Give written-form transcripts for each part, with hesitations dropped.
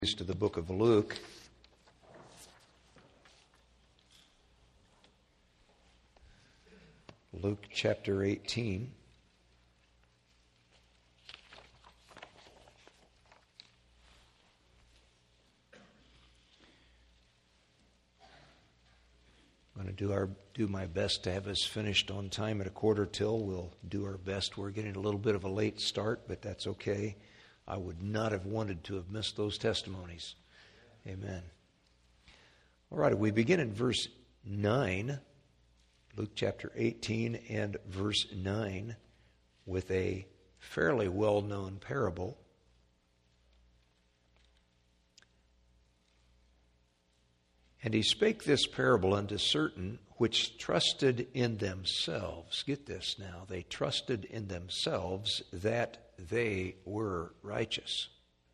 To the book of Luke. Luke chapter 18. I'm going to do my best to have us finished on time at 1:15. We'll do our best. We're getting a little bit of a late start, but that's okay. I would not have wanted to have missed those testimonies. Amen. All right, we begin in verse 9, Luke chapter 18 and verse 9, with a fairly well-known parable. And he spake this parable unto certain which trusted in themselves. Get this now. They trusted in themselves that they were righteous.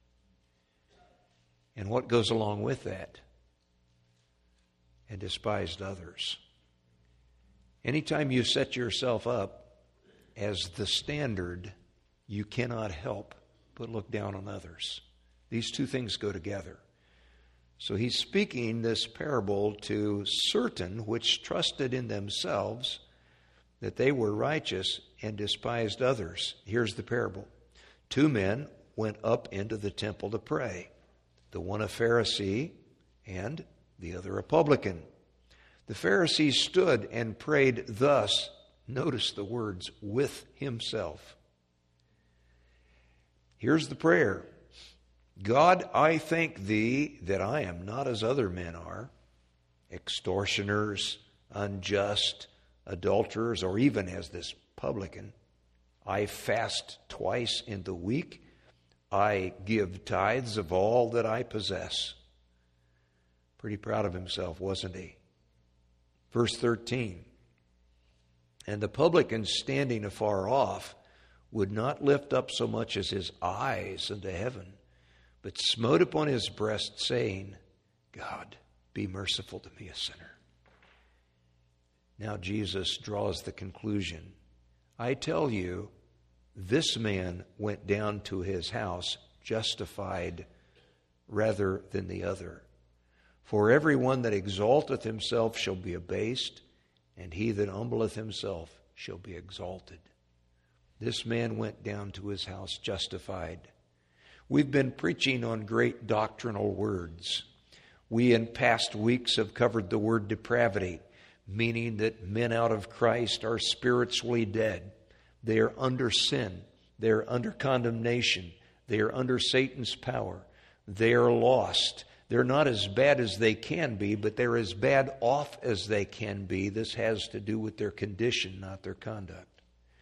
And what goes along with that? And despised others. Anytime you set yourself up as the standard, you cannot help but look down on others. These two things go together. So he's speaking this parable to certain which trusted in themselves that they were righteous and despised others. Here's the parable. 2 men went up into the temple to pray, the one a Pharisee and the other a publican. The Pharisee stood and prayed thus. Notice the words, with himself. Here's the prayer. God, I thank thee that I am not as other men are, extortioners, unjust, adulterers, or even as this publican. I fast twice in the week. I give tithes of all that I possess. Pretty proud of himself, wasn't he? Verse 13. And the publican standing afar off would not lift up so much as his eyes unto heaven, but smote upon his breast, saying, God, be merciful to me, a sinner. Now Jesus draws the conclusion. I tell you, this man went down to his house justified rather than the other. For every one that exalteth himself shall be abased, and he that humbleth himself shall be exalted. This man went down to his house justified. We've been preaching on great doctrinal words. We in past weeks have covered the word depravity, meaning that men out of Christ are spiritually dead. They are under sin. They are under condemnation. They are under Satan's power. They are lost. They're not as bad as they can be, but they're as bad off as they can be. This has to do with their condition, not their conduct.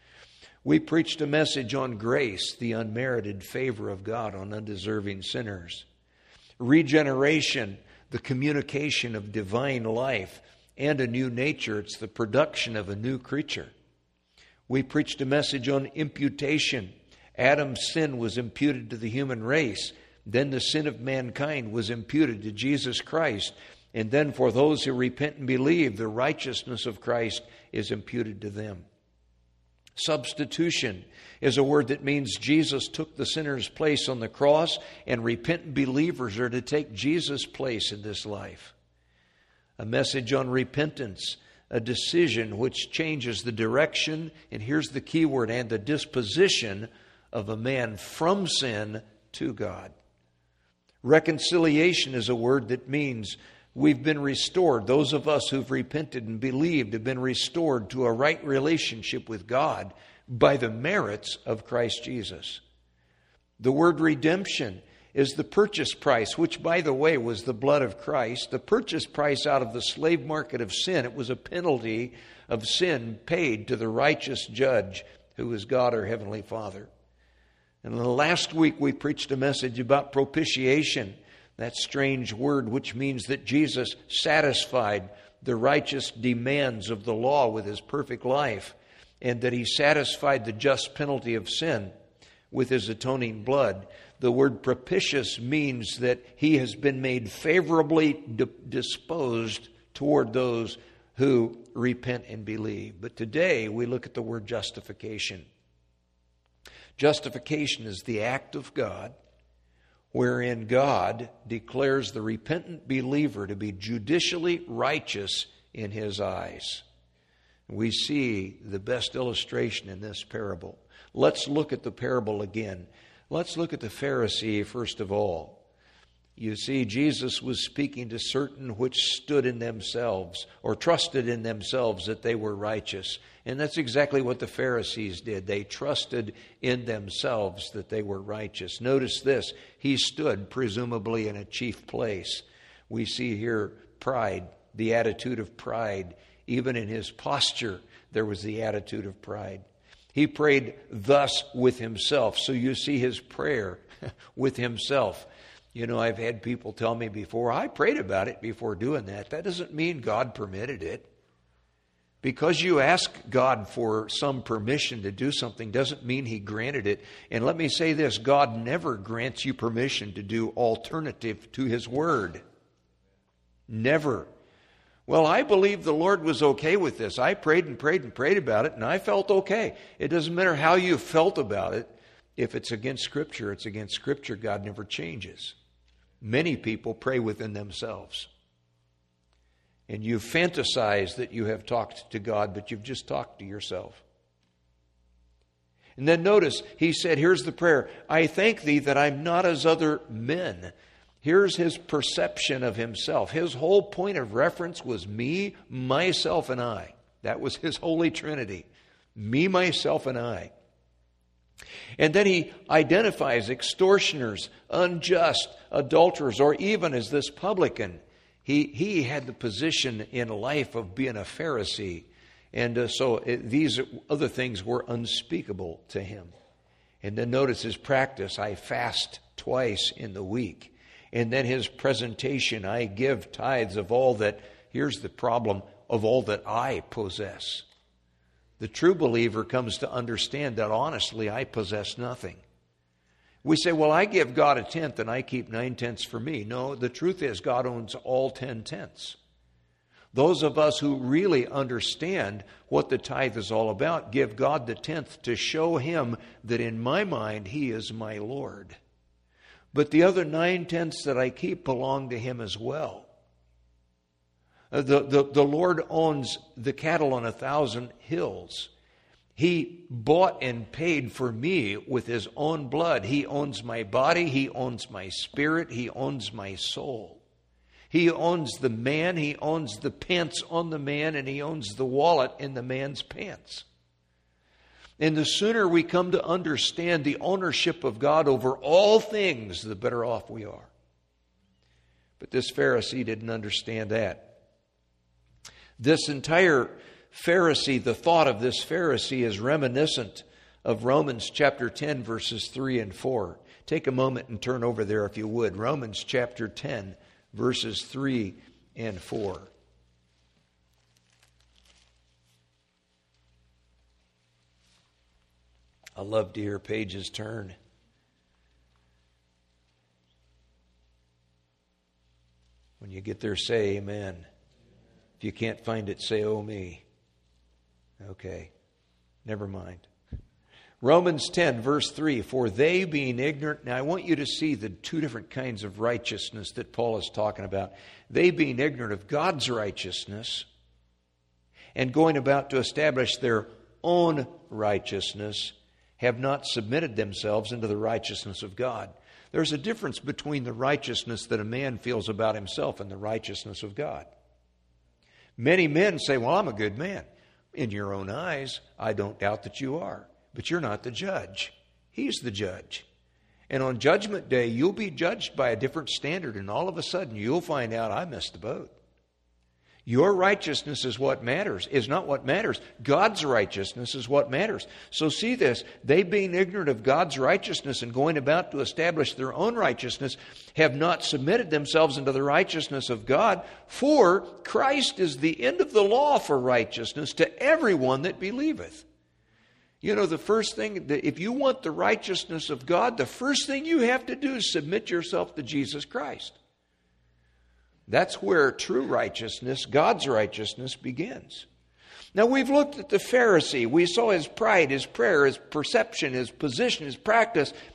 We preached a message on grace, the unmerited favor of God on undeserving sinners. Regeneration, the communication of divine life and a new nature. It's the production of a new creature. We preached a message on imputation. Adam's sin was imputed to the human race. Then the sin of mankind was imputed to Jesus Christ. And then for those who repent and believe, the righteousness of Christ is imputed to them. Substitution is a word that means Jesus took the sinner's place on the cross, and repentant believers are to take Jesus' place in this life. A message on repentance, a decision which changes the direction, and here's the key word, and the disposition of a man from sin to God. Reconciliation is a word that means we've been restored. Those of us who've repented and believed have been restored to a right relationship with God by the merits of Christ Jesus. The word redemption is the purchase price, which, by the way, was the blood of Christ, the purchase price out of the slave market of sin. It was a penalty of sin paid to the righteous judge who is God, our Heavenly Father. And last week we preached a message about propitiation, that strange word which means that Jesus satisfied the righteous demands of the law with his perfect life, and that he satisfied the just penalty of sin with his atoning blood. The word propitious means that he has been made favorably disposed toward those who repent and believe. But today we look at the word justification. Justification is the act of God wherein God declares the repentant believer to be judicially righteous in His eyes. We see the best illustration in this parable. Let's look at the parable again. Let's look at the Pharisee first of all. You see, Jesus was speaking to certain which stood in themselves or trusted in themselves that they were righteous. And that's exactly what the Pharisees did. They trusted in themselves that they were righteous. Notice this. He stood presumably in a chief place. We see here pride, the attitude of pride. Even in his posture, there was the attitude of pride. He prayed thus with himself. So you see his prayer with himself. You know, I've had people tell me before, I prayed about it before doing that. That doesn't mean God permitted it. Because you ask God for some permission to do something doesn't mean He granted it. And let me say this, God never grants you permission to do alternative to His Word. Never. Well, I believe the Lord was okay with this. I prayed and prayed and prayed about it, and I felt okay. It doesn't matter how you felt about it. If it's against Scripture, it's against Scripture. God never changes. Many people pray within themselves. And you fantasize that you have talked to God, but you've just talked to yourself. And then notice, he said, here's the prayer. I thank Thee that I'm not as other men. Here's his perception of himself. His whole point of reference was me, myself, and I. That was his Holy Trinity. Me, myself, and I. And then he identifies extortioners, unjust, adulterers, or even as this publican. He had the position in life of being a Pharisee. And so these other things were unspeakable to him. And then notice his practice. I fast twice in the week. And then his presentation. I give tithes of all that, here's the problem, of all that I possess. The true believer comes to understand that honestly I possess nothing. We say, well, I give God 1/10 and I keep 9/10 for me. No, the truth is God owns all 10/10. Those of us who really understand what the tithe is all about give God the 10th to show Him that in my mind He is my Lord. But the other 9/10 that I keep belong to Him as well. The Lord owns the cattle on 1,000 hills. He bought and paid for me with His own blood. He owns my body. He owns my spirit. He owns my soul. He owns the man. He owns the pants on the man. And He owns the wallet in the man's pants. And the sooner we come to understand the ownership of God over all things, the better off we are. But this Pharisee didn't understand that. This entire Pharisee, the thought of this Pharisee is reminiscent of Romans chapter 10, verses 3 and 4. Take a moment and turn over there if you would. Romans chapter 10, verses 3 and 4. I love to hear pages turn. When you get there, say amen. If you can't find it, say, oh me. Okay, never mind. Romans 10, verse 3, for they being ignorant. Now I want you to see the two different kinds of righteousness that Paul is talking about. They being ignorant of God's righteousness and going about to establish their own righteousness, have not submitted themselves into the righteousness of God. There's a difference between the righteousness that a man feels about himself and the righteousness of God. Many men say, well, I'm a good man. In your own eyes, I don't doubt that you are. But you're not the judge. He's the judge. And on Judgment Day, you'll be judged by a different standard, and all of a sudden you'll find out I missed the boat. Your righteousness is what matters, is not what matters. God's righteousness is what matters. So see this, they being ignorant of God's righteousness and going about to establish their own righteousness, have not submitted themselves into the righteousness of God, for Christ is the end of the law for righteousness to everyone that believeth. You know, the first thing, if you want the righteousness of God, the first thing you have to do is submit yourself to Jesus Christ. That's where true righteousness, God's righteousness, begins. Now, we've looked at the Pharisee. We saw his pride, his prayer, his perception, his position, his practice.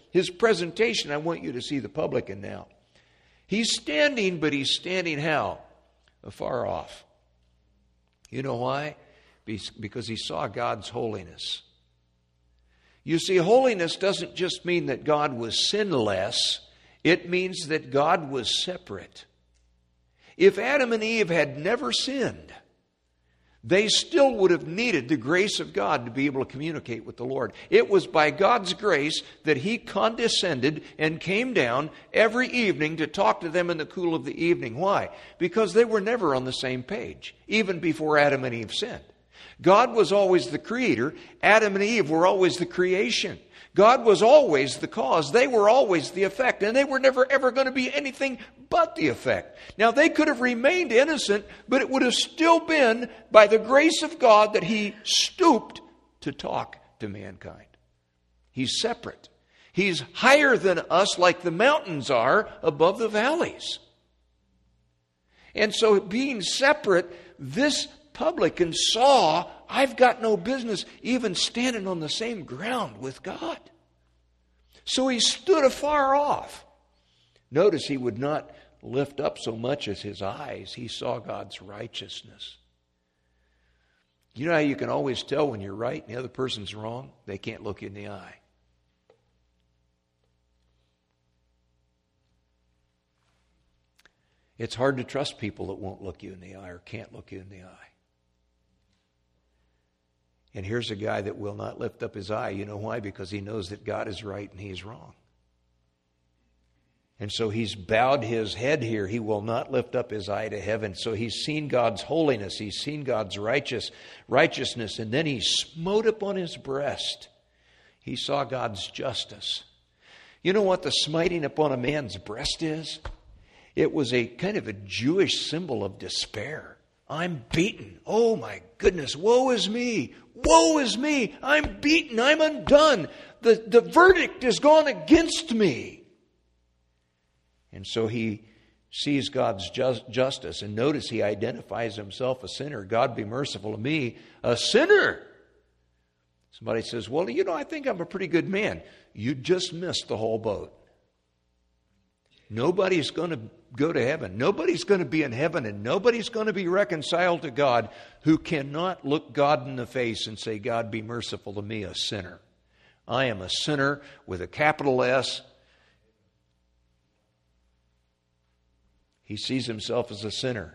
His presentation, I want you to see the publican now. He's standing, but he's standing how? Afar off. You know why? Because he saw God's holiness. You see, holiness doesn't just mean that God was sinless. It means that God was separate. If Adam and Eve had never sinned, they still would have needed the grace of God to be able to communicate with the Lord. It was by God's grace that He condescended and came down every evening to talk to them in the cool of the evening. Why? Because they were never on the same page, even before Adam and Eve sinned. God was always the creator. Adam and Eve were always the creation. God was always the cause. They were always the effect. And they were never ever going to be anything but the effect. Now, they could have remained innocent, but it would have still been by the grace of God that He stooped to talk to mankind. He's separate. He's higher than us, like the mountains are above the valleys. And so, being separate, this publican saw, I've got no business even standing on the same ground with God. So he stood afar off. Notice he would not lift up so much as his eyes. He saw God's righteousness. You know how you can always tell when you're right and the other person's wrong? They can't look you in the eye. It's hard to trust people that won't look you in the eye or can't look you in the eye. And here's a guy that will not lift up his eye. You know why? Because he knows that God is right and he's wrong. And so he's bowed his head here. He will not lift up his eye to heaven. So he's seen God's holiness. He's seen God's righteousness. And then he smote upon his breast. He saw God's justice. You know what the smiting upon a man's breast is? It was a kind of a Jewish symbol of despair. I'm beaten. Oh my goodness, woe is me. Woe is me. I'm beaten. I'm undone. The verdict is gone against me. And so he sees God's justice. And notice he identifies himself a sinner. God be merciful to me, a sinner. Somebody says, well, I think I'm a pretty good man. You just missed the whole boat. Nobody's going to go to heaven. Nobody's going to be in heaven, and nobody's going to be reconciled to God who cannot look God in the face and say, God, be merciful to me, a sinner. I am a sinner with a capital S. He sees himself as a sinner.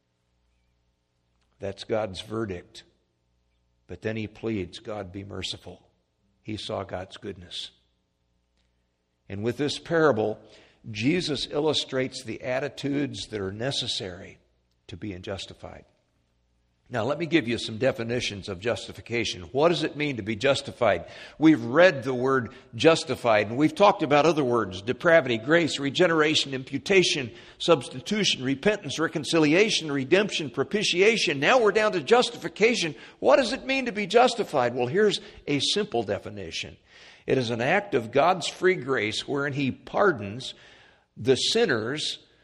That's God's verdict. But then he pleads, God, be merciful. He saw God's goodness. And with this parable, Jesus illustrates the attitudes that are necessary to being justified. Now, let me give you some definitions of justification. What does it mean to be justified? We've read the word justified, and we've talked about other words: depravity, grace, regeneration, imputation, substitution, repentance, reconciliation, redemption, propitiation. Now we're down to justification. What does it mean to be justified? Well, here's a simple definition. It is an act of God's free grace wherein He pardons the sinner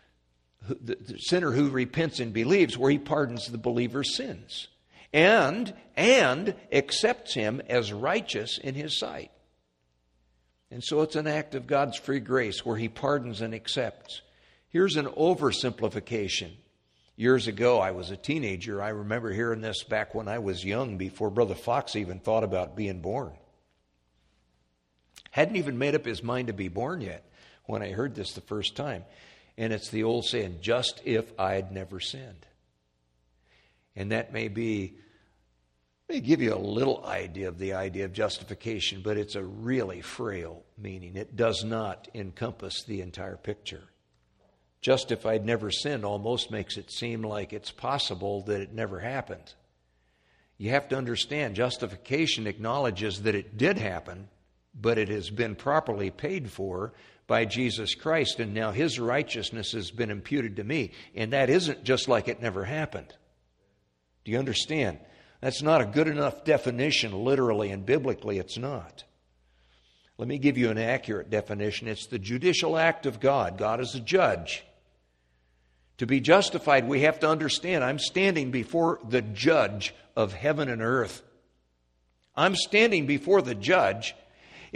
who repents and believes, where He pardons the believer's sins and accepts him as righteous in His sight. And so it's an act of God's free grace where He pardons and accepts. Here's an oversimplification. Years ago, I was a teenager. I remember hearing this back when I was young, before Brother Fox even thought about being born. Hadn't even made up his mind to be born yet when I heard this the first time. And it's the old saying, just if I had never sinned. And that may give you a little idea of the idea of justification, but it's a really frail meaning. It does not encompass the entire picture. Just if I'd never sinned almost makes it seem like it's possible that it never happened. You have to understand, justification acknowledges that it did happen, but it has been properly paid for by Jesus Christ, and now His righteousness has been imputed to me. And that isn't just like it never happened. Do you understand? That's not a good enough definition, literally and biblically. It's not. Let me give you an accurate definition. It's the judicial act of God. God is a judge. To be justified, we have to understand, I'm standing before the judge of heaven and earth. I'm standing before the judge.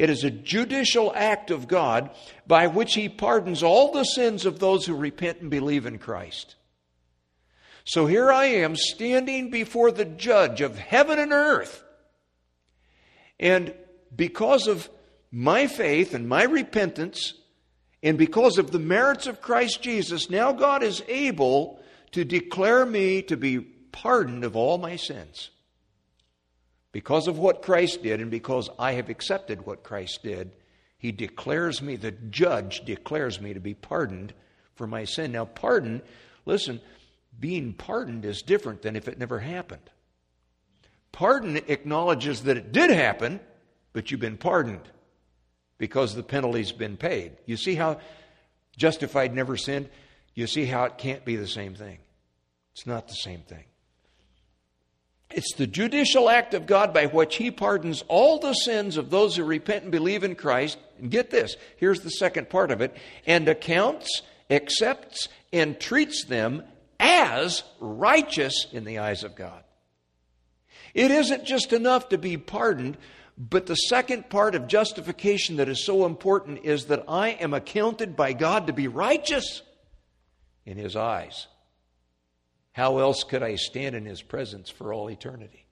It is a judicial act of God by which He pardons all the sins of those who repent and believe in Christ. So here I am standing before the judge of heaven and earth. And because of my faith and my repentance, and because of the merits of Christ Jesus, now God is able to declare me to be pardoned of all my sins. Because of what Christ did, and because I have accepted what Christ did, He declares me, the judge declares me to be pardoned for my sin. Now, pardon, listen, being pardoned is different than if it never happened. Pardon acknowledges that it did happen, but you've been pardoned because the penalty's been paid. You see how justified never sinned? You see how it can't be the same thing. It's not the same thing. It's the judicial act of God by which He pardons all the sins of those who repent and believe in Christ. And get this, here's the second part of it. And accounts, accepts, and treats them as righteous in the eyes of God. It isn't just enough to be pardoned, but the second part of justification that is so important is that I am accounted by God to be righteous in His eyes. How else could I stand in His presence for all eternity?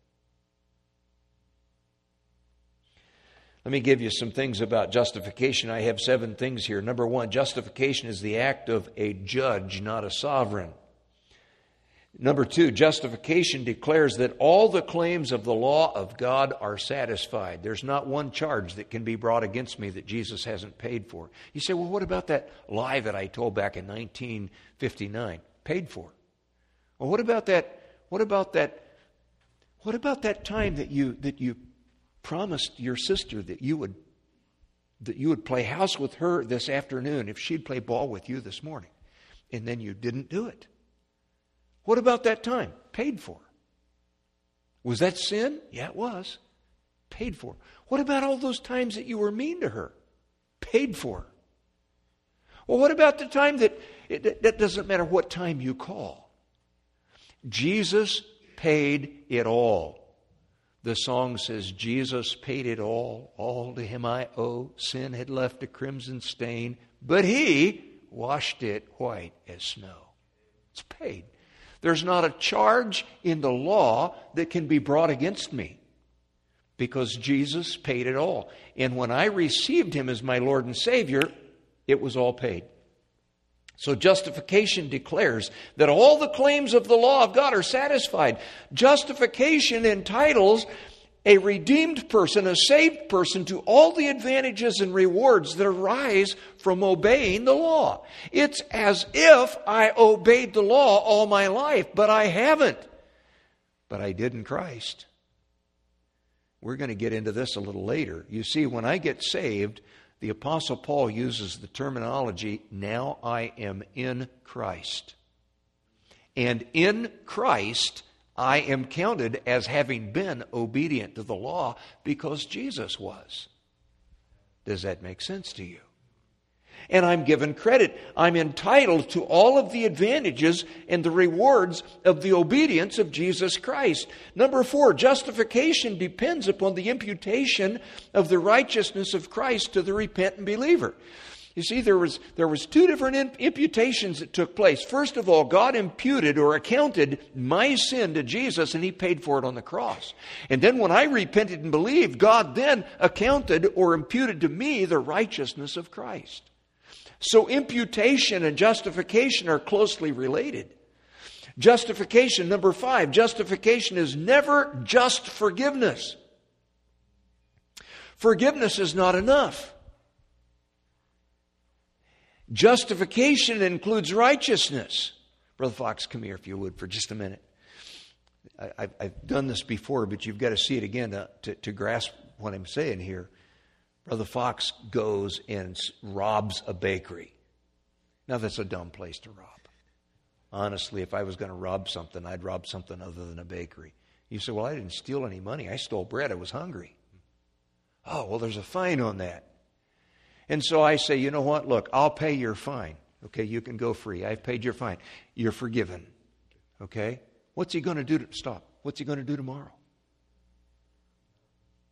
Let me give you some things about justification. I have 7 things here. Number 1, justification is the act of a judge, not a sovereign. Number 2, justification declares that all the claims of the law of God are satisfied. There's not one charge that can be brought against me that Jesus hasn't paid for. You say, well, what about that lie that I told back in 1959? Paid for. Well, what about that? What about that time that you promised your sister that you would play house with her this afternoon if she'd play ball with you this morning, and then you didn't do it? What about that time? Paid for. Was that sin? Yeah, it was. Paid for. What about all those times that you were mean to her? Paid for. Well, what about the time that doesn't matter what time you call? Jesus paid it all. The song says, Jesus paid it all to Him I owe. Sin had left a crimson stain, but He washed it white as snow. It's paid. There's not a charge in the law that can be brought against me because Jesus paid it all. And when I received Him as my Lord and Savior, it was all paid. So justification declares that all the claims of the law of God are satisfied. Justification entitles a redeemed person, a saved person, to all the advantages and rewards that arise from obeying the law. It's as if I obeyed the law all my life, but I haven't. But I did in Christ. We're going to get into this a little later. You see, when I get saved, the Apostle Paul uses the terminology, now I am in Christ. And in Christ, I am counted as having been obedient to the law because Jesus was. Does that make sense to you? And I'm given credit. I'm entitled to all of the advantages and the rewards of the obedience of Jesus Christ. Number 4, justification depends upon the imputation of the righteousness of Christ to the repentant believer. You see, there was 2 different imputations that took place. First of all, God imputed or accounted my sin to Jesus, and He paid for it on the cross. And then when I repented and believed, God then accounted or imputed to me the righteousness of Christ. So imputation and justification are closely related. Justification, number 5, justification is never just forgiveness. Forgiveness is not enough. Justification includes righteousness. Brother Fox, come here if you would for just a minute. I've done this before, but you've got to see it again to grasp what I'm saying here. Brother Fox goes and robs a bakery. Now, that's a dumb place to rob. Honestly, if I was going to rob something, I'd rob something other than a bakery. You say, well, I didn't steal any money. I stole bread. I was hungry. Oh, well, there's a fine on that. And so I say, you know what? Look, I'll pay your fine. Okay, you can go free. I've paid your fine. You're forgiven. Okay? What's he going to do? Stop. What's he going to do tomorrow?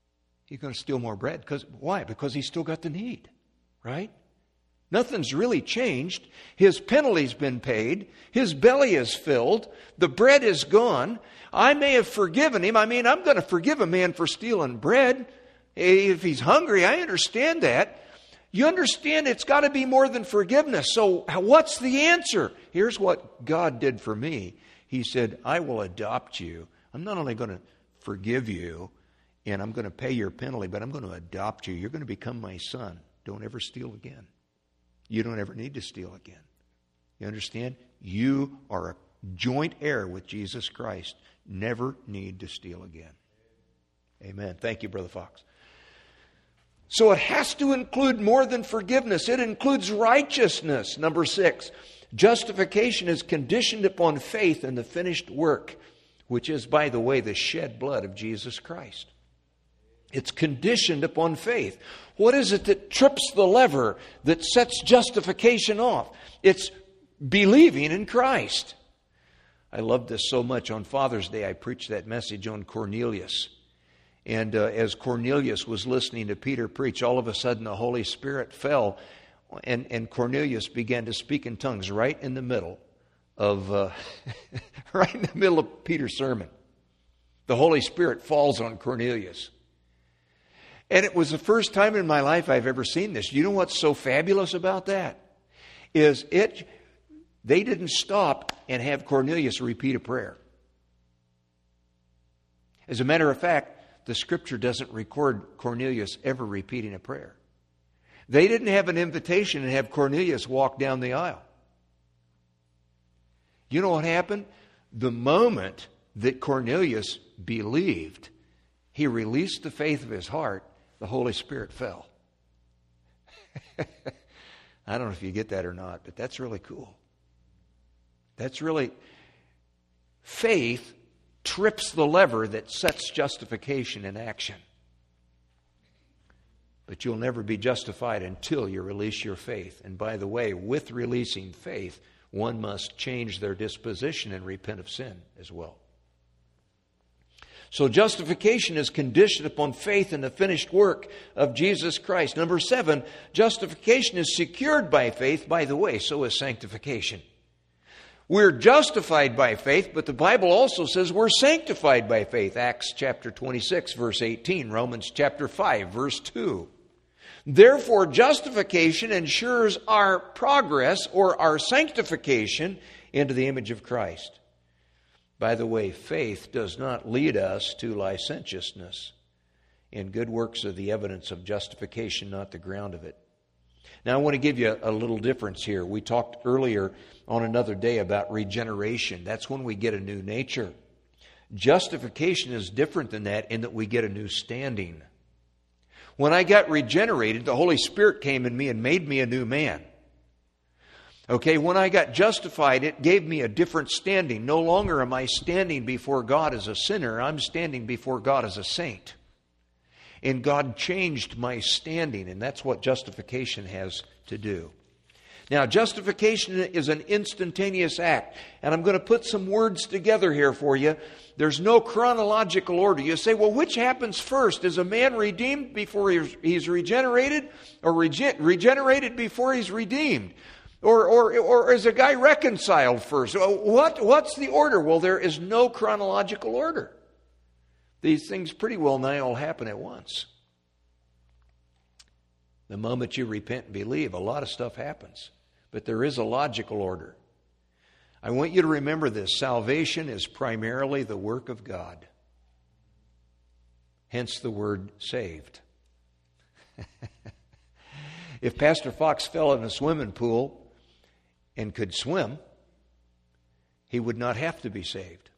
He's going to steal more bread. Why? Because he's still got the need, right? Nothing's really changed. His penalty's been paid. His belly is filled. The bread is gone. I may have forgiven him. I'm going to forgive a man for stealing bread. If he's hungry, I understand that. You understand it's got to be more than forgiveness. So what's the answer? Here's what God did for me. He said, I will adopt you. I'm not only going to forgive you and I'm going to pay your penalty, but I'm going to adopt you. You're going to become my son. Don't ever steal again. You don't ever need to steal again. You understand? You are a joint heir with Jesus Christ. Never need to steal again. Amen. Thank you, Brother Fox. So it has to include more than forgiveness. It includes righteousness. Number 6, justification is conditioned upon faith in the finished work, which is, by the way, the shed blood of Jesus Christ. It's conditioned upon faith. What is it that trips the lever that sets justification off? It's believing in Christ. I love this so much. On Father's Day, I preached that message on Cornelius. And as Cornelius was listening to Peter preach, all of a sudden the Holy Spirit fell, and Cornelius began to speak in tongues right in the middle of right in the middle of Peter's sermon. The Holy Spirit falls on Cornelius. And it was the first time in my life I've ever seen this. You know what's so fabulous about that? They didn't stop and have Cornelius repeat a prayer. As a matter of fact, the Scripture doesn't record Cornelius ever repeating a prayer. They didn't have an invitation and have Cornelius walk down the aisle. You know what happened? The moment that Cornelius believed, he released the faith of his heart, the Holy Spirit fell. I don't know if you get that or not, but that's really cool. That's really, faith trips the lever that sets justification in action. But you'll never be justified until you release your faith. And by the way, with releasing faith, one must change their disposition and repent of sin as well. So justification is conditioned upon faith in the finished work of Jesus Christ. Number 7, justification is secured by faith. By the way, so is sanctification. We're justified by faith, but the Bible also says we're sanctified by faith. Acts chapter 26, verse 18. Romans chapter 5, verse 2. Therefore, justification ensures our progress or our sanctification into the image of Christ. By the way, faith does not lead us to licentiousness. And good works are the evidence of justification, not the ground of it. Now, I want to give you a little difference here. We talked earlier on another day about regeneration. That's when we get a new nature. Justification is different than that in that we get a new standing. When I got regenerated, the Holy Spirit came in me and made me a new man. Okay, when I got justified, it gave me a different standing. No longer am I standing before God as a sinner. I'm standing before God as a saint. And God changed my standing, and that's what justification has to do. Now, justification is an instantaneous act. And I'm going to put some words together here for you. There's no chronological order. You say, well, which happens first? Is a man redeemed before he's regenerated? Or regenerated before he's redeemed? Or is a guy reconciled first? What's the order? Well, there is no chronological order. These things pretty well nigh all happen at once. The moment you repent and believe, a lot of stuff happens. But there is a logical order. I want you to remember this. Salvation is primarily the work of God. Hence the word saved. If Pastor Fox fell in a swimming pool and could swim, he would not have to be saved.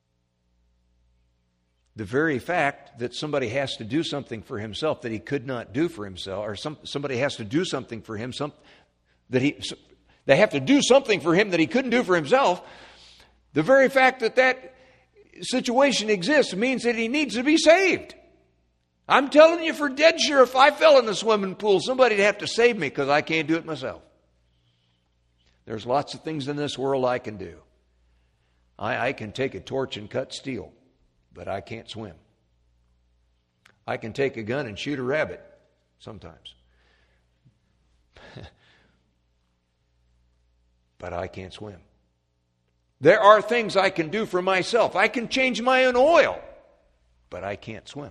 The very fact that somebody has to do something for himself that he could not do for himself, or somebody has to do something for him they have to do something for him that he couldn't do for himself, the very fact that that situation exists means that he needs to be saved. I'm telling you for dead sure, if I fell in the swimming pool, somebody'd have to save me because I can't do it myself. There's lots of things in this world I can do. I can take a torch and cut steel, but I can't swim. I can take a gun and shoot a rabbit sometimes. But I can't swim. There are things I can do for myself. I can change my own oil, but I can't swim.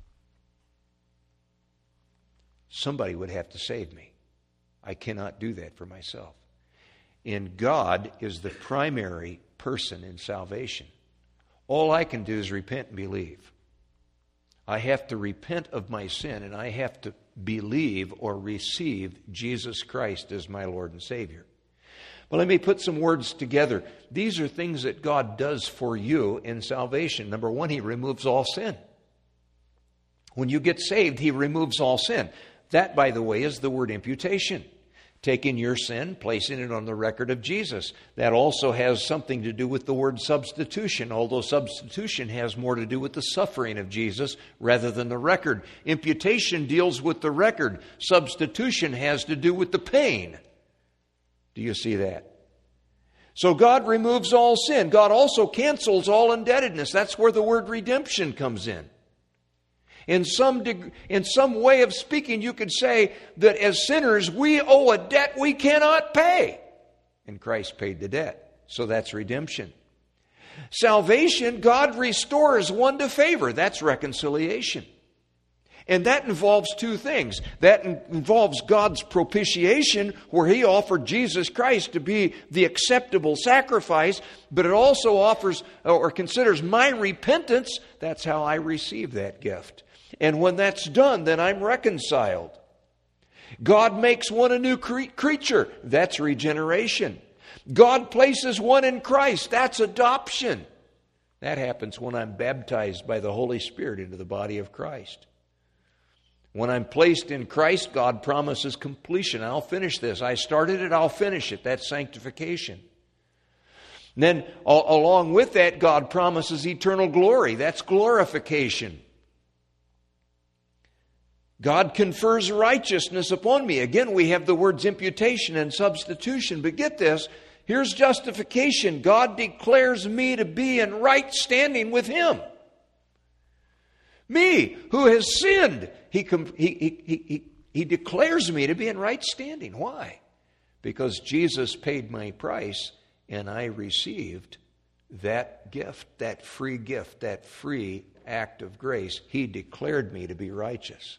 Somebody would have to save me. I cannot do that for myself. And God is the primary person in salvation. All I can do is repent and believe. I have to repent of my sin, and I have to believe or receive Jesus Christ as my Lord and Savior. But let me put some words together. These are things that God does for you in salvation. Number one, He removes all sin. When you get saved, He removes all sin. That, by the way, is the word imputation. Taking your sin, placing it on the record of Jesus. That also has something to do with the word substitution, although substitution has more to do with the suffering of Jesus rather than the record. Imputation deals with the record. Substitution has to do with the pain. Do you see that? So God removes all sin. God also cancels all indebtedness. That's where the word redemption comes in. In some way of speaking, you could say that as sinners, we owe a debt we cannot pay. And Christ paid the debt. So that's redemption. Salvation, God restores one to favor. That's reconciliation. And that involves two things. That involves God's propitiation, where He offered Jesus Christ to be the acceptable sacrifice, but it also offers or considers my repentance. That's how I receive that gift. And when that's done, then I'm reconciled. God makes one a new creature. That's regeneration. God places one in Christ. That's adoption. That happens when I'm baptized by the Holy Spirit into the body of Christ. When I'm placed in Christ, God promises completion. I'll finish this. I started it, I'll finish it. That's sanctification. And then along with that, God promises eternal glory. That's glorification. God confers righteousness upon me. Again, we have the words imputation and substitution. But get this, here's justification. God declares me to be in right standing with Him. Me, who has sinned, He declares me to be in right standing. Why? Because Jesus paid my price and I received that gift, that free act of grace. He declared me to be righteous.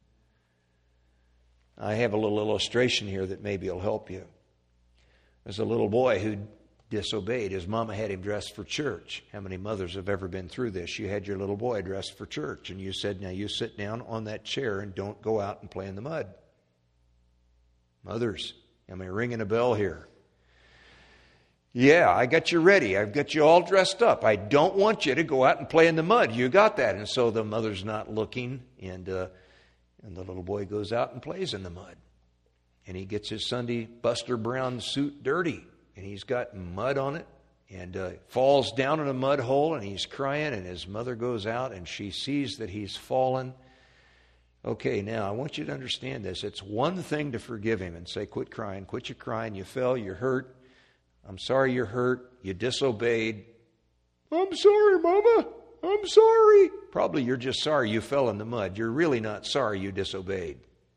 I have a little illustration here that maybe will help you. There's a little boy who disobeyed. His mama had him dressed for church. How many mothers have ever been through this? You had your little boy dressed for church, and you said, now you sit down on that chair and don't go out and play in the mud. Mothers, am I ringing a bell here? Yeah, I got you ready. I've got you all dressed up. I don't want you to go out and play in the mud. You got that. And so the mother's not looking, and the little boy goes out and plays in the mud. And he gets his Sunday Buster Brown suit dirty. And he's got mud on it, and falls down in a mud hole, and he's crying, and his mother goes out, and she sees that he's fallen. Okay, now, I want you to understand this. It's one thing to forgive him and say, quit crying, quit your crying, you fell, you're hurt. I'm sorry you're hurt, you disobeyed. I'm sorry, Mama, I'm sorry. Probably you're just sorry you fell in the mud. You're really not sorry you disobeyed.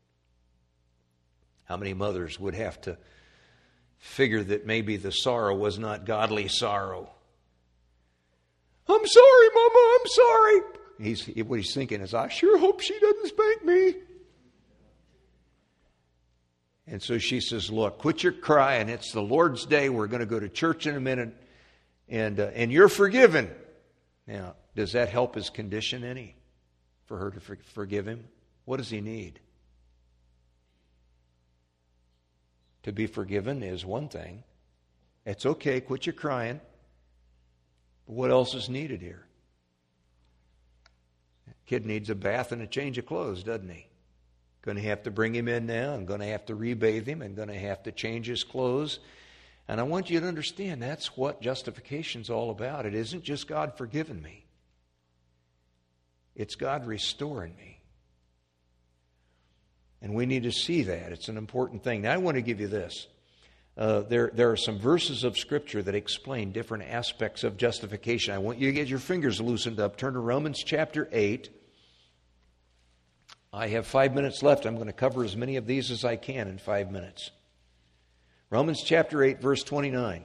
How many mothers would have to figure that maybe the sorrow was not godly sorrow? I'm sorry, Mama, I'm sorry. What he's thinking is, I sure hope she doesn't spank me. And so she says, look, quit your crying. It's the Lord's Day. We're going to go to church in a minute, and you're forgiven. Now, does that help his condition any? For her to forgive him? What does he need? To be forgiven is one thing. It's okay, quit your crying. But what else is needed here? Kid needs a bath and a change of clothes, doesn't he? Going to have to bring him in now. I'm going to have to rebathe him. I'm going to have to change his clothes. And I want you to understand that's what justification's all about. It isn't just God forgiving me. It's God restoring me. And we need to see that. It's an important thing. Now, I want to give you this. There are some verses of Scripture that explain different aspects of justification. I want you to get your fingers loosened up. Turn to Romans chapter 8. I have 5 minutes left. I'm going to cover as many of these as I can in 5 minutes. Romans chapter 8, verse 29.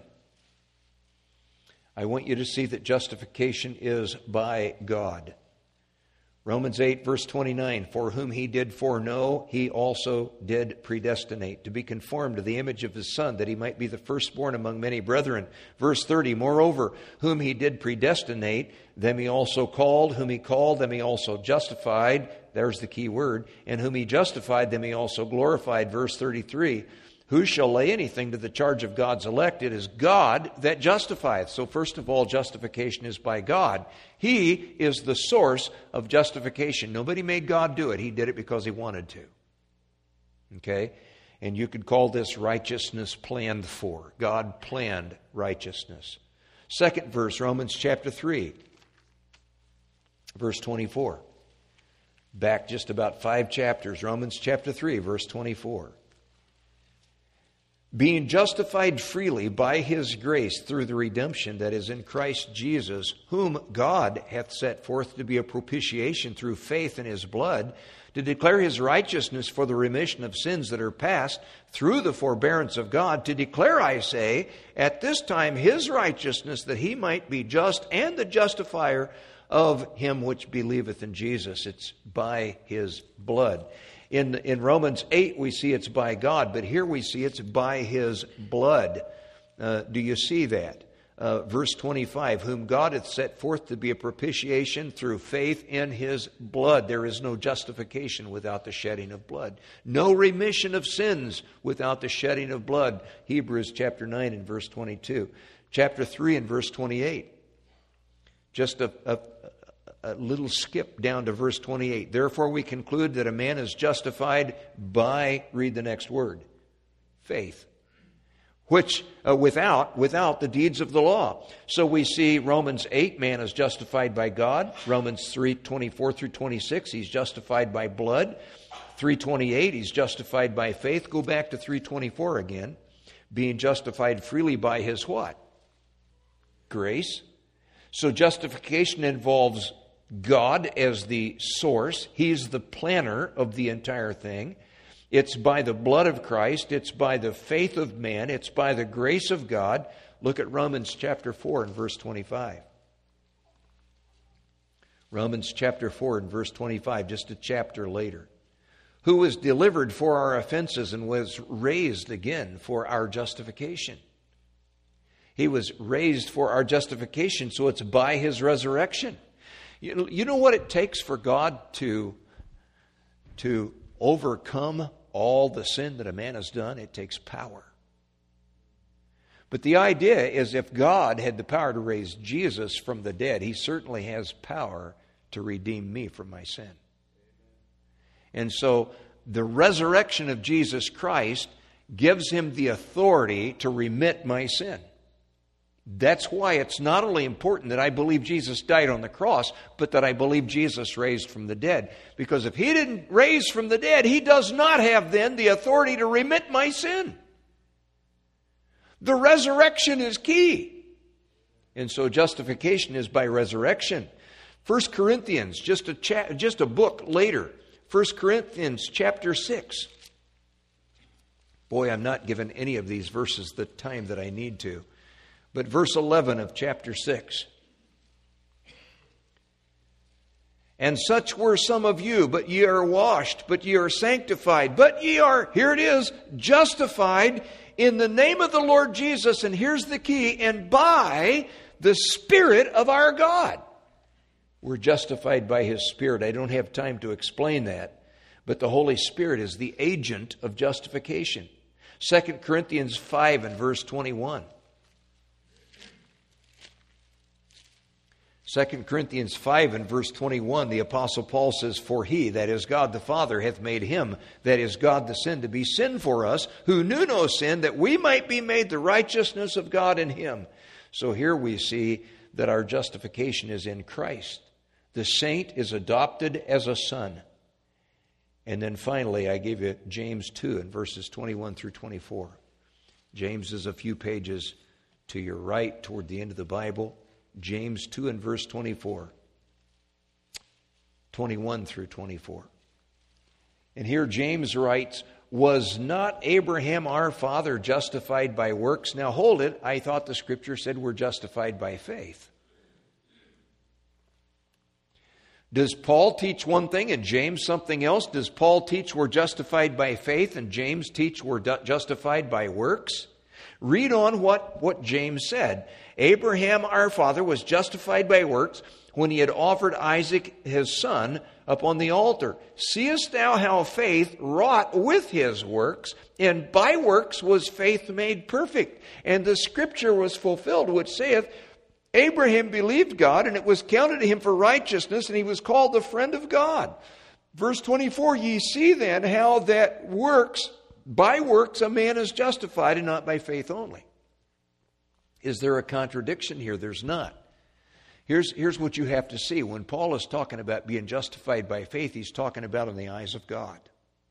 I want you to see that justification is by God. Romans 8, verse 29, for whom he did foreknow, he also did predestinate, to be conformed to the image of his Son, that he might be the firstborn among many brethren. Verse 30, moreover, whom he did predestinate, them he also called, whom he called, them he also justified, there's the key word, and whom he justified, them he also glorified. Verse 33, who shall lay anything to the charge of God's elect? It is God that justifieth. So first of all, justification is by God. He is the source of justification. Nobody made God do it. He did it because he wanted to. Okay? And you could call this righteousness planned for. God planned righteousness. Second verse, Romans chapter 3, verse 24. Back just about 5 chapters, Romans chapter 3, verse 24. Being justified freely by his grace through the redemption that is in Christ Jesus, whom God hath set forth to be a propitiation through faith in his blood, to declare his righteousness for the remission of sins that are past through the forbearance of God, to declare, I say, at this time his righteousness, that he might be just and the justifier of him which believeth in Jesus. It's by his blood. In Romans 8, we see it's by God, but here we see it's by his blood. Do you see that? Verse 25, whom God hath set forth to be a propitiation through faith in his blood. There is no justification without the shedding of blood. No remission of sins without the shedding of blood. Hebrews chapter 9 and verse 22. Chapter 3 and verse 28. Just a little skip down to verse 28. Therefore we conclude that a man is justified by, read the next word, faith, which without the deeds of the law. So we see Romans 8, man is justified by God. Romans 3, 24 through 26, he's justified by blood. 3:28, he's justified by faith. Go back to 3:24 again. Being justified freely by his what? Grace. So justification involves God as the source. He's the planner of the entire thing. It's by the blood of Christ. It's by the faith of man. It's by the grace of God. Look at Romans chapter 4 and verse 25. Romans chapter 4 and verse 25, just a chapter later. Who was delivered for our offenses and was raised again for our justification. He was raised for our justification, so it's by his resurrection. You know what it takes for God to overcome all the sin that a man has done? It takes power. But the idea is if God had the power to raise Jesus from the dead, he certainly has power to redeem me from my sin. And so the resurrection of Jesus Christ gives him the authority to remit my sin. That's why it's not only important that I believe Jesus died on the cross, but that I believe Jesus raised from the dead. Because if he didn't raise from the dead, he does not have then the authority to remit my sin. The resurrection is key. And so justification is by resurrection. 1 Corinthians, just a book later. 1 Corinthians chapter 6. Boy, I'm not given any of these verses the time that I need to. But verse 11 of chapter 6. And such were some of you, but ye are washed, but ye are sanctified, but ye are, here it is, justified in the name of the Lord Jesus. And here's the key, and by the Spirit of our God. We're justified by his Spirit. I don't have time to explain that, but the Holy Spirit is the agent of justification. 2 Corinthians 5 and verse 21. 2 Corinthians 5 and verse 21, the Apostle Paul says, for he, that is God the Father, hath made him, that is God the Son, to be sin for us, who knew no sin, that we might be made the righteousness of God in him. So here we see that our justification is in Christ. The saint is adopted as a son. And then finally, I gave you James 2 in verses 21 through 24. James is a few pages to your right toward the end of the Bible. James 2 and verse 24. 21 through 24. And here James writes, was not Abraham our father justified by works? Now hold it, I thought the Scripture said we're justified by faith. Does Paul teach one thing and James something else? Does Paul teach we're justified by faith and James teach we're justified by works? Read on what James said. Abraham our father was justified by works when he had offered Isaac his son upon the altar. Seest thou how faith wrought with his works, and by works was faith made perfect? And the Scripture was fulfilled, which saith, Abraham believed God, and it was counted to him for righteousness, and he was called the friend of God. Verse 24, ye see then how that by works a man is justified, and not by faith only. Is there a contradiction here? There's not. Here's what you have to see. When Paul is talking about being justified by faith, he's talking about in the eyes of God.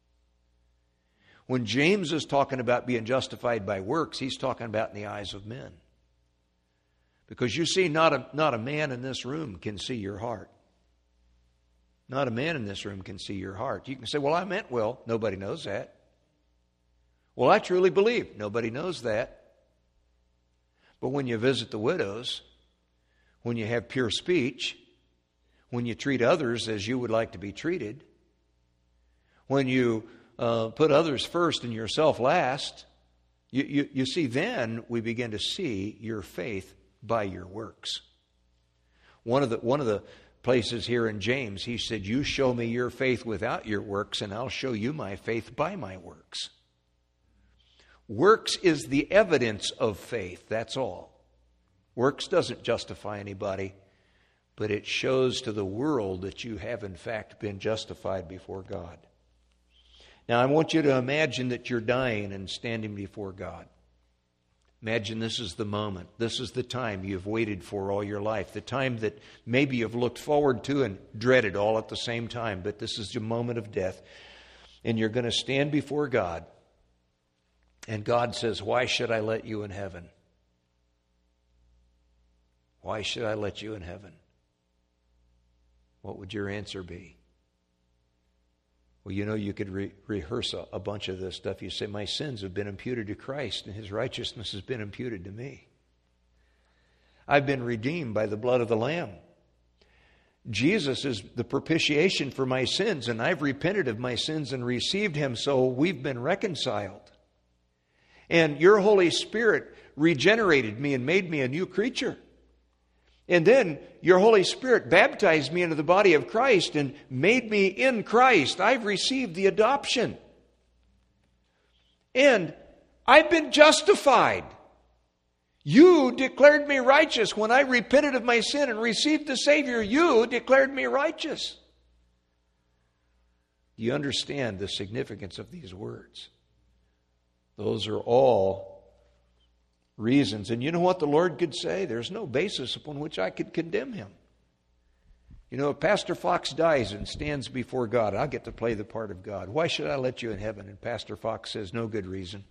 When James is talking about being justified by works, he's talking about in the eyes of men. Because you see, not a man in this room can see your heart. Not a man in this room can see your heart. You can say, well, I meant well. Nobody knows that. Well, I truly believe. Nobody knows that. But when you visit the widows, when you have pure speech, when you treat others as you would like to be treated, when you put others first and yourself last, you see, then we begin to see your faith by your works. One of the places here in James, he said, you show me your faith without your works, and I'll show you my faith by my works. Works is the evidence of faith, that's all. Works doesn't justify anybody, but it shows to the world that you have in fact been justified before God. Now I want you to imagine that you're dying and standing before God. Imagine this is the moment. This is the time you've waited for all your life. The time that maybe you've looked forward to and dreaded all at the same time. But this is your moment of death. And you're going to stand before God. And God says, why should I let you in heaven? Why should I let you in heaven? What would your answer be? Well, you know, you could rehearse a bunch of this stuff. You say, my sins have been imputed to Christ, and His righteousness has been imputed to me. I've been redeemed by the blood of the Lamb. Jesus is the propitiation for my sins, and I've repented of my sins and received Him, so we've been reconciled. And your Holy Spirit regenerated me and made me a new creature. And then your Holy Spirit baptized me into the body of Christ and made me in Christ. I've received the adoption. And I've been justified. You declared me righteous. When I repented of my sin and received the Savior, you declared me righteous. Do you understand the significance of these words? Those are all reasons. And you know what the Lord could say? There's no basis upon which I could condemn him. You know, if Pastor Fox dies and stands before God, I'll get to play the part of God. Why should I let you in heaven? And Pastor Fox says, no good reason.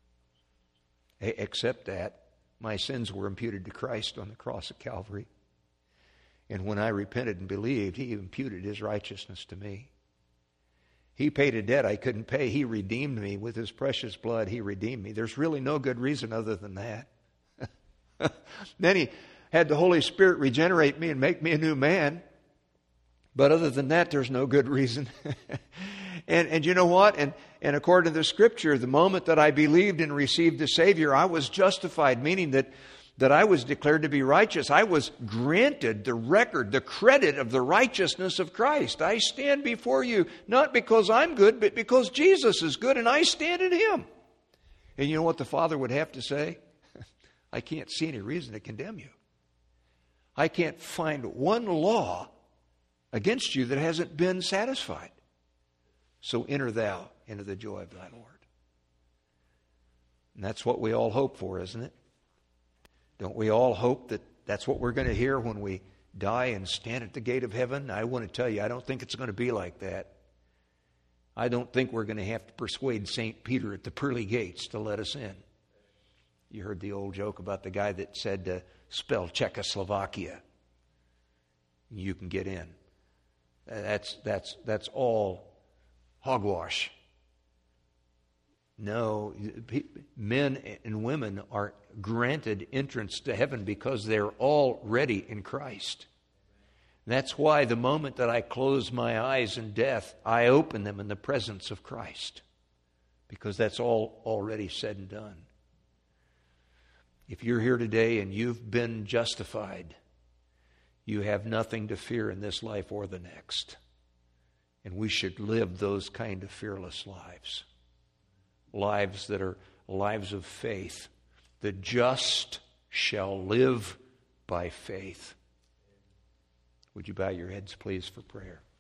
Except that my sins were imputed to Christ on the cross of Calvary. And when I repented and believed, He imputed His righteousness to me. He paid a debt I couldn't pay. He redeemed me with His precious blood. He redeemed me. There's really no good reason other than that. Then He had the Holy Spirit regenerate me and make me a new man. But other than that, there's no good reason. And you know what? And according to the Scripture, the moment that I believed and received the Savior, I was justified, meaning that I was declared to be righteous. I was granted the record, the credit of the righteousness of Christ. I stand before you not because I'm good, but because Jesus is good and I stand in Him. And you know what the Father would have to say? I can't see any reason to condemn you. I can't find one law against you that hasn't been satisfied. So enter thou into the joy of thy Lord. And that's what we all hope for, isn't it? Don't we all hope that that's what we're going to hear when we die and stand at the gate of heaven? I want to tell you, I don't think it's going to be like that. I don't think we're going to have to persuade St. Peter at the pearly gates to let us in. You heard the old joke about the guy that said, spell Czechoslovakia. You can get in. That's all hogwash. No, men and women are granted entrance to heaven because they're already in Christ. That's why the moment that I close my eyes in death, I open them in the presence of Christ, because that's all already said and done. If you're here today and you've been justified, you have nothing to fear in this life or the next. And we should live those kind of fearless lives. Lives that are lives of faith. The just shall live by faith. Would you bow your heads, please, for prayer?